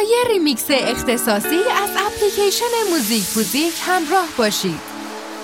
یه ریمیکس اختصاصی از اپلیکیشن موزیک پوزیک همراه باشید.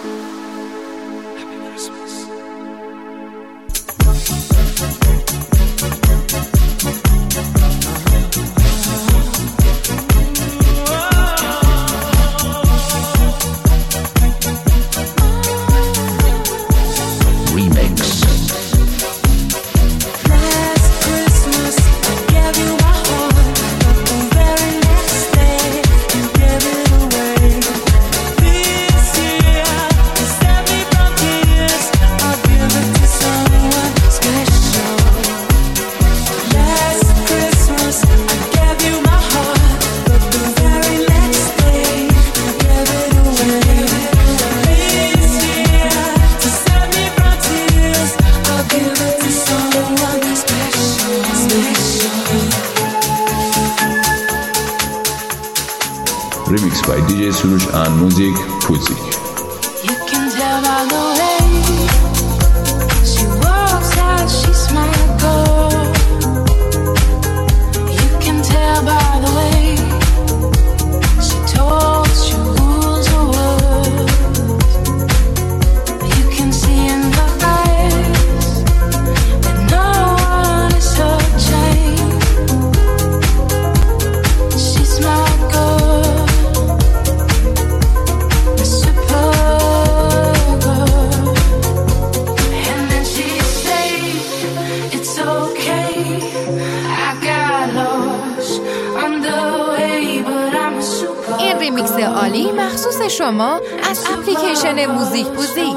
Remix by DJ Surush and Music Puzik. You can tell by the way she walks out, she's my girl. You can tell by the way she talks, she rules her world. You can see in her eyes that no one is her chain. She's my girl. این ریمیکس عالی مخصوص شما از اپلیکیشن موزیک پوزیک.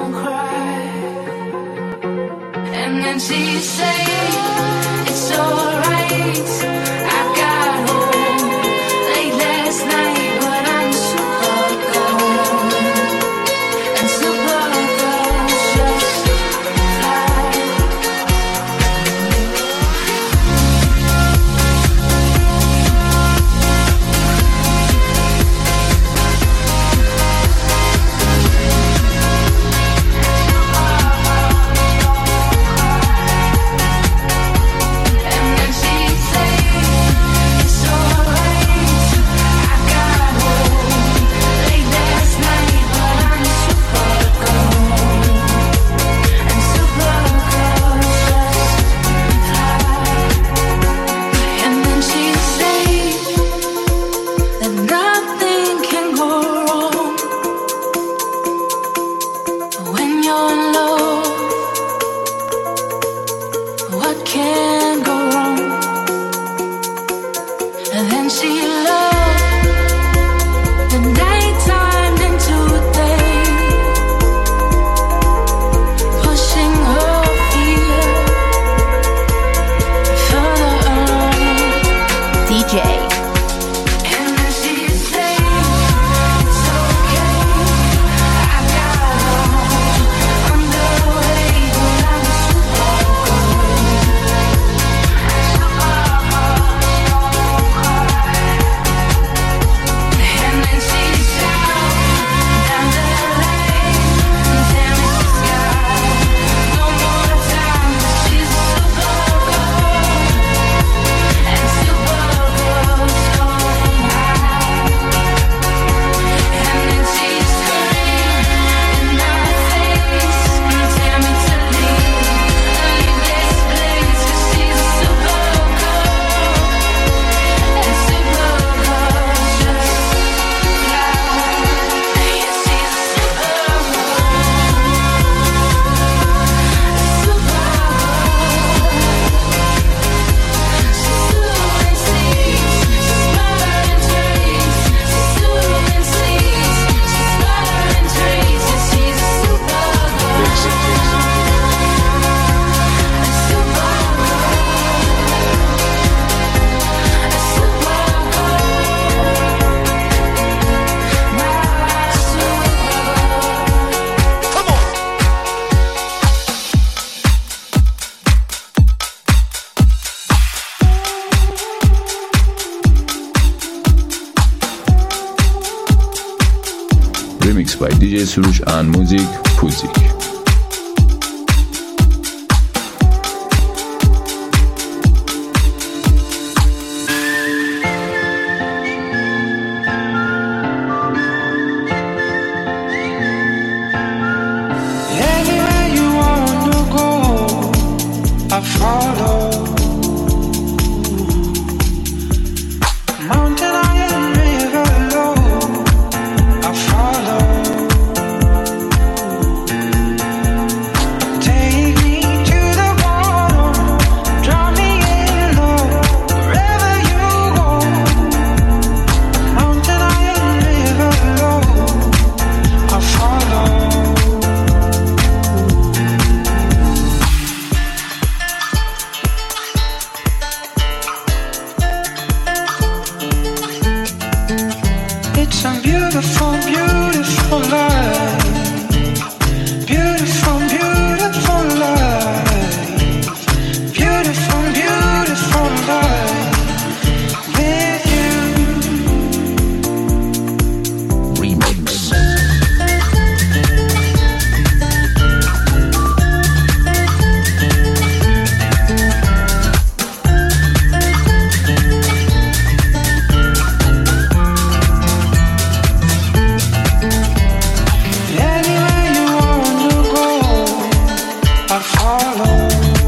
Remix by DJ Surush and Music Puzik. I follow. Mountain high and river low, I follow. Take me to the bottom, draw me in low, wherever you go. Mountain high and river low, I follow. It's a beautiful, beautiful life. Beautiful, beautiful life. Beautiful, beautiful life. With you. Remix. Anywhere you wanna go, I follow.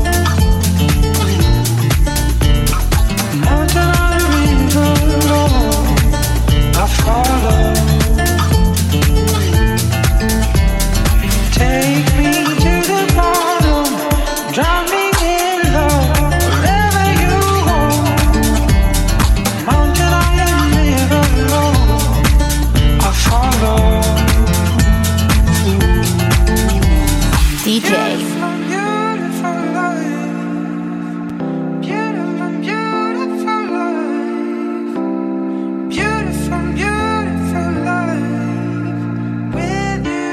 Mountain high, river low, I follow. Take me to the bottom, drown me in love, wherever you go. Mountain high and river low, I follow. DJ Beautiful, beautiful life. Beautiful, beautiful life. Beautiful, beautiful life. With you.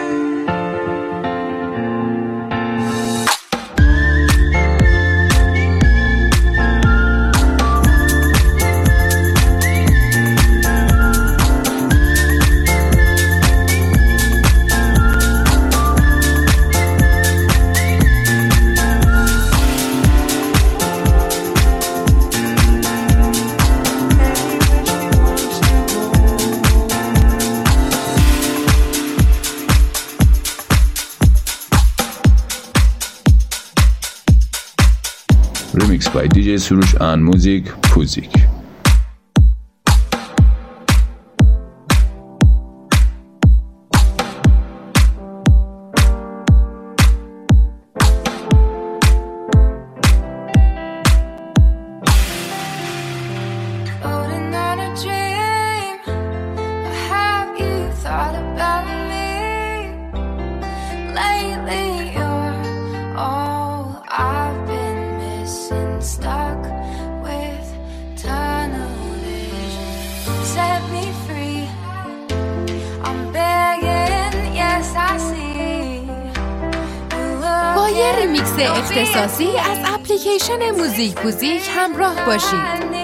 Remix by DJ Surush and Music Puzik. Holding on a dream. Have you thought about me? Lately, you're all I've been missing. Stuck with tunnel vision. Set me free. I'm begging, yes I see. با یه ریمیکس اختصاصی از اپلیکیشن موزیک پوزیک همراه باشید.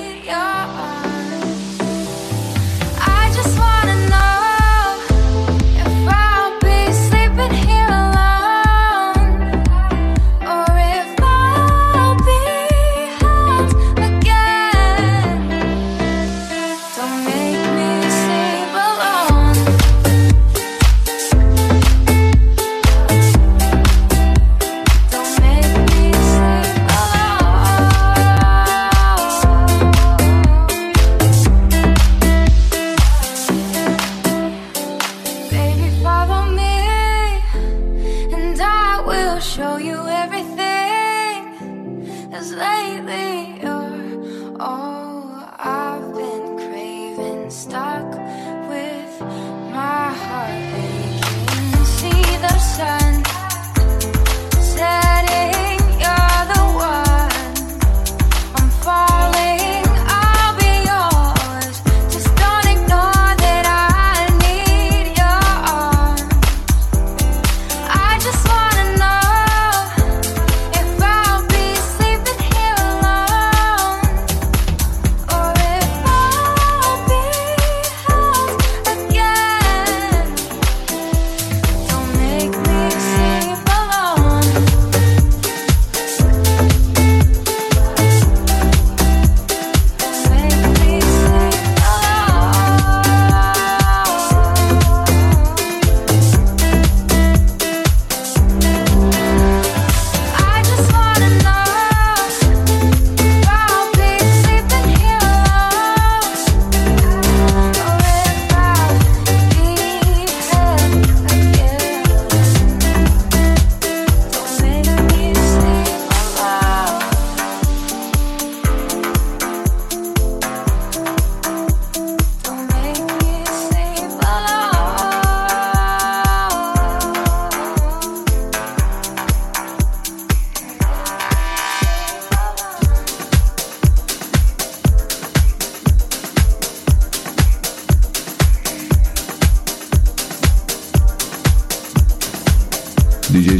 I just wanna know if I'll be sleeping here alone, or if I'll be held again. Don't make me sleep alone. Don't make me sleep alone.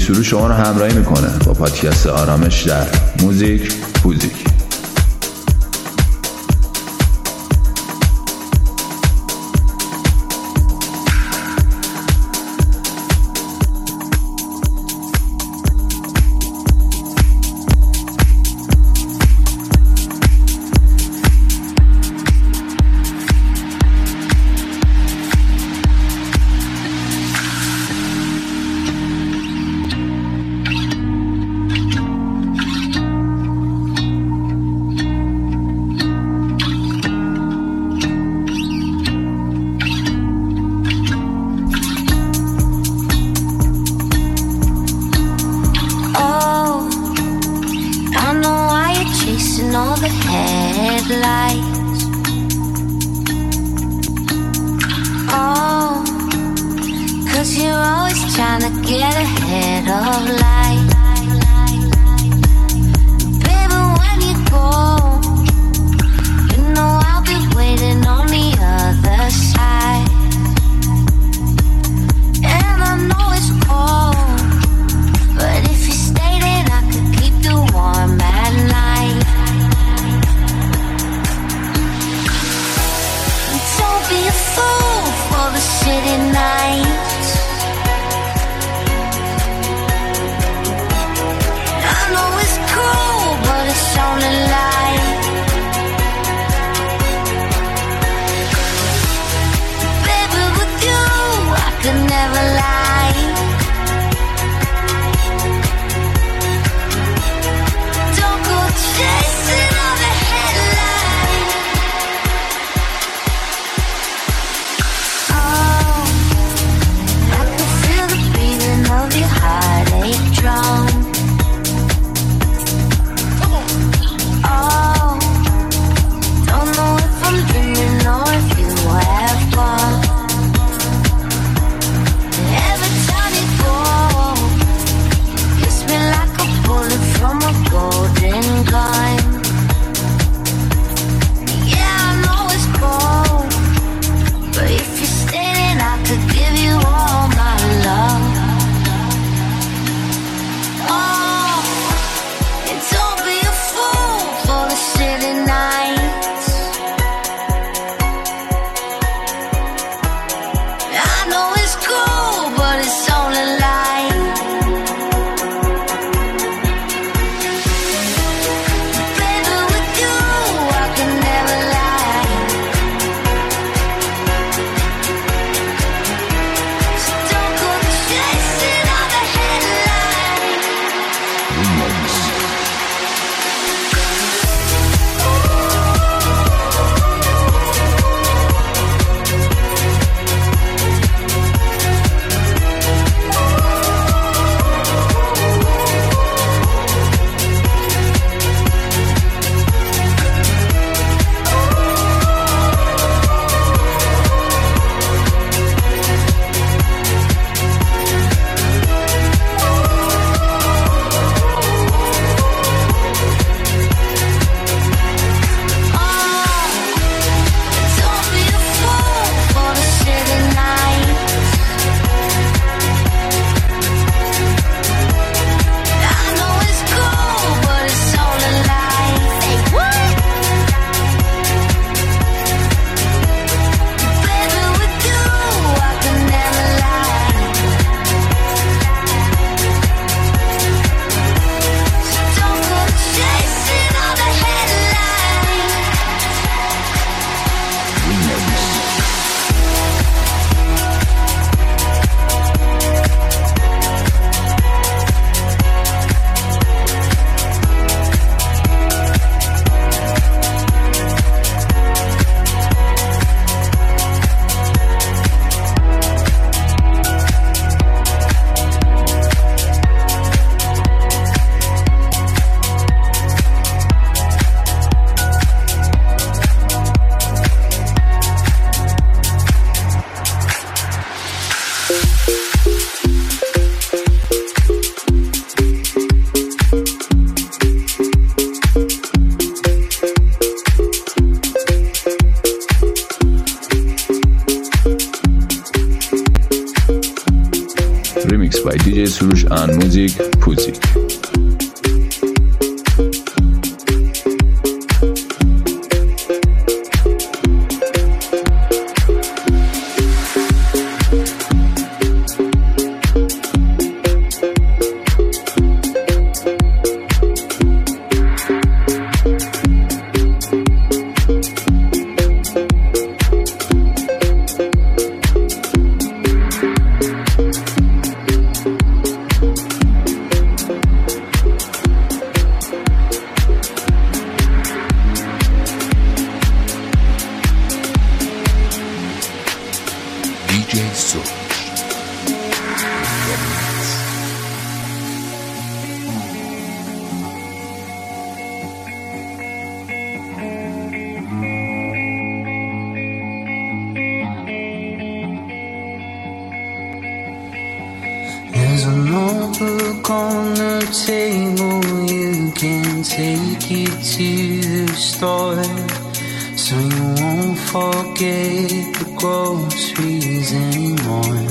سروش شما رو همراهی میکنه با پادکست آرامش در موزیک پوزیک. All the headlights. Oh, 'cause you're always trying to get ahead of life. Baby, when you go, you know I'll be waiting on the other side. And I know it's cold, but if you stay, then I could keep you warm at night. Don't be a fool for the city nights. سروش and Music Puzik. There's a notebook on the table, you can take it to the store, so you won't forget the groceries anymore.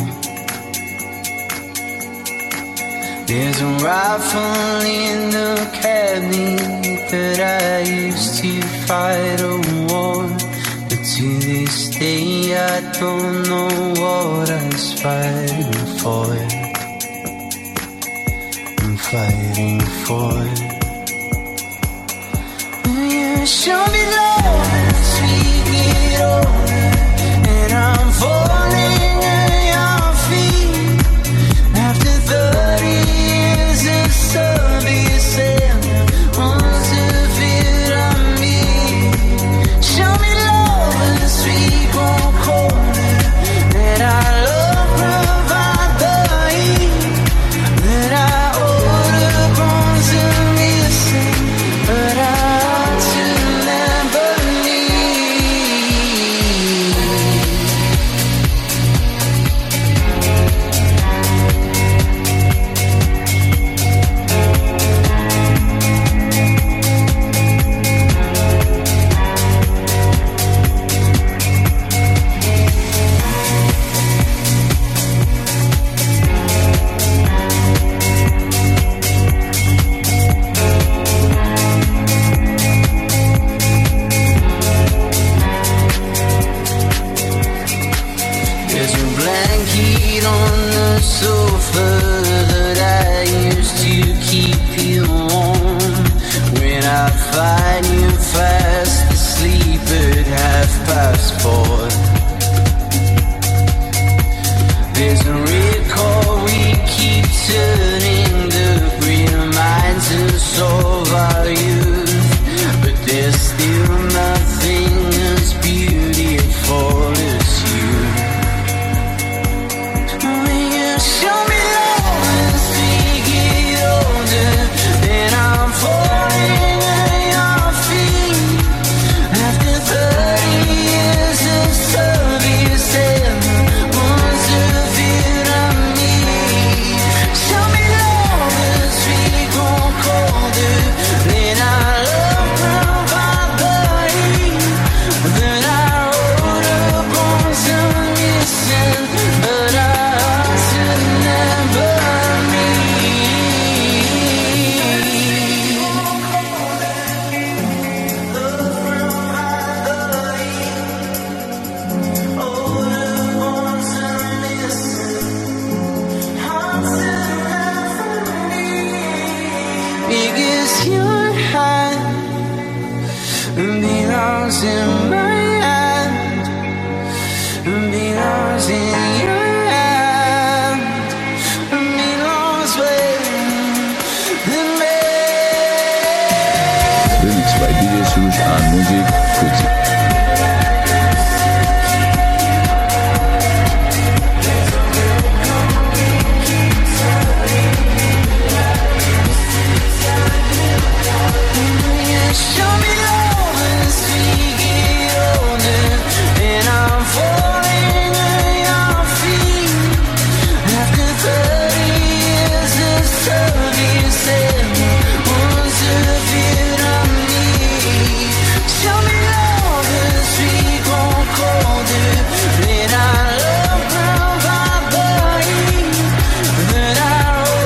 There's a rifle in the cabinet that I used to fight a war, but to this day I don't know what I was fighting for. Fighting for. Will you show me love as we get older, and I'm falling at your feet after 30 years of service and once of it on me. Show me love as we grow colder, that our love provide the heat that I but I ought to never that I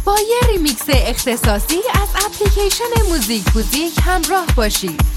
با یه ریمیکس اختصاصی از اپلیکیشن موزیک همراه باشید.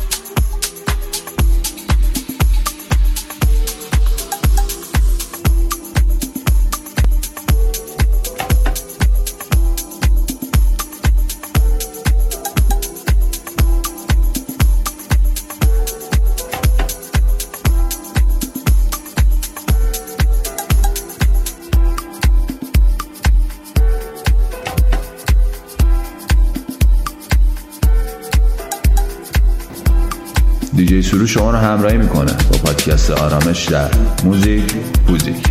دیجی سروش شما رو همراهی میکنه با پادکست آرامش در موزیک پوزیک.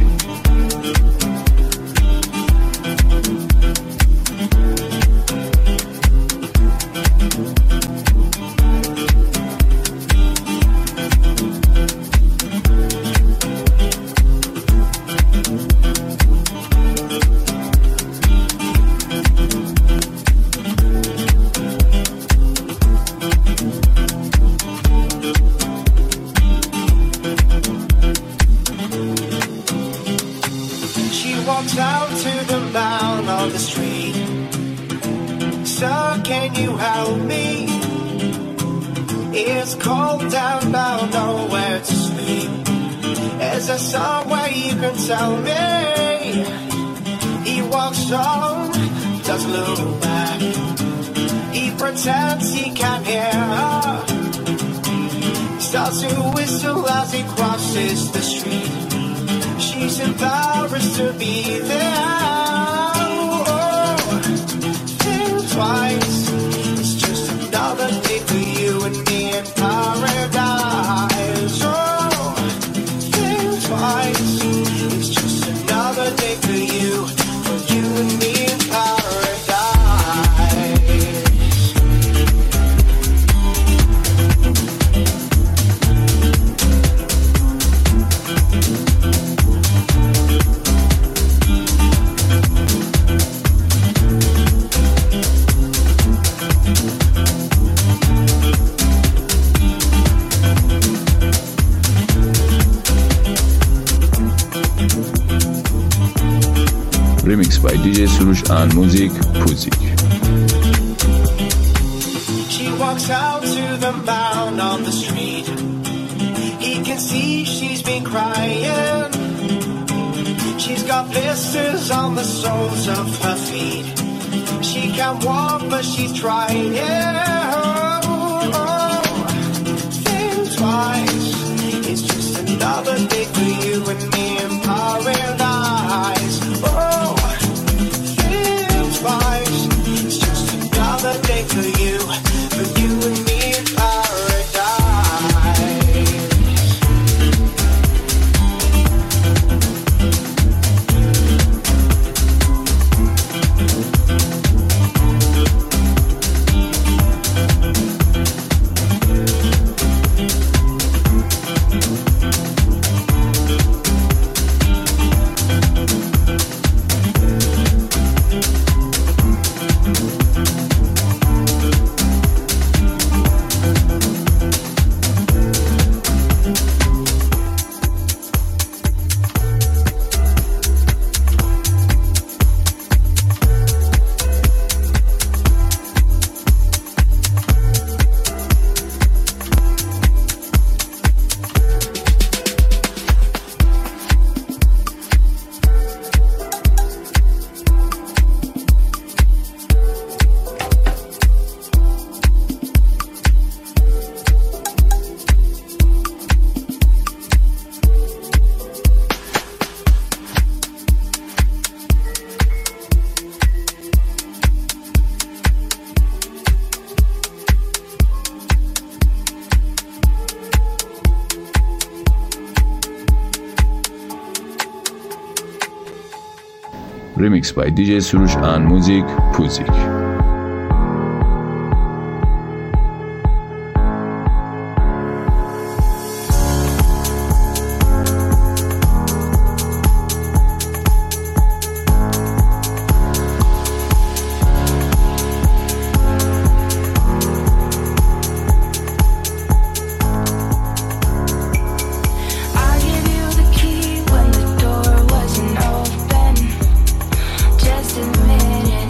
Out to the mound on the street. Sir, can you help me? It's cold down now, nowhere to sleep. Is there some way you can tell me? He walks on, doesn't look back. He pretends he can't hear her. Starts to whistle as he crosses the street. She's embarrassed to be there. Oh, think twice. It's just another day for you and me in paradise. Oh, think twice. It's just another day for you and me in paradise. Remix by DJ Surush and Music Puzik. She walks out to the mound on the street. He can see she's been crying. She's got blisters on the soles of her feet. She can't walk but she's trying. Oh, think twice. It's just another day for you and me in paradise. Oh, think twice. It's just another day for you and me in paradise. Remix by DJ Surush and Music Puzik. Just admit it.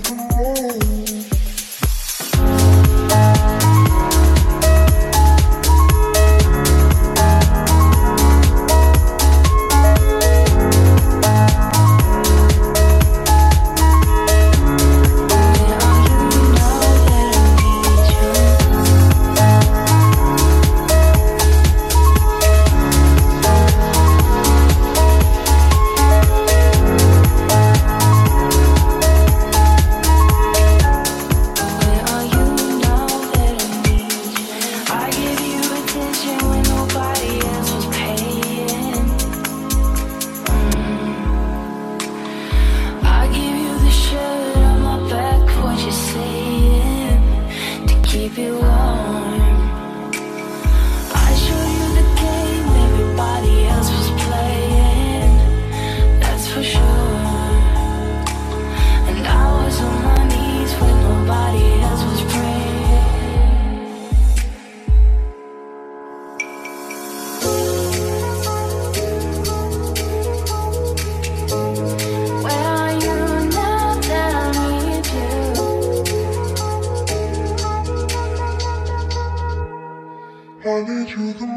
I need you to